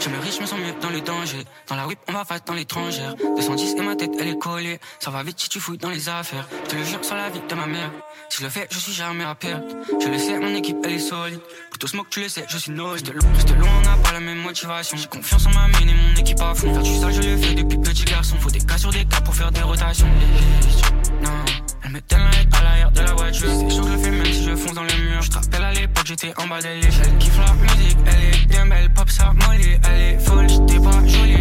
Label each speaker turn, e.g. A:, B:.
A: J'aime le riche, me sens mieux dans le danger. Dans la whip, on va face dans l'étrangère. 210 et ma tête, elle est collée. Ça va vite si tu fouilles dans les affaires. Je te le jure sur la vie de ma mère. Si je le fais, je suis jamais à perdre. Je le sais, mon équipe, elle est solide. Plutôt smoke, tu le sais, je suis nul. Reste loin, on n'a pas la même motivation. J'ai confiance en ma mine et mon équipe à fond. Faire du sale, je le fais depuis petit garçon. Faut des cas sur des cas pour faire des rotations. Non, elle me donne la tête à l'arrière de la voiture. C'est chaud, je le fais même si je fonce dans le mur. Je te rappelle à l'époque, j'étais en bas de l'échelle. Kiffe la musique, elle est bien belle. Pop ça, molly, elle est folle. J'étais pas jolie.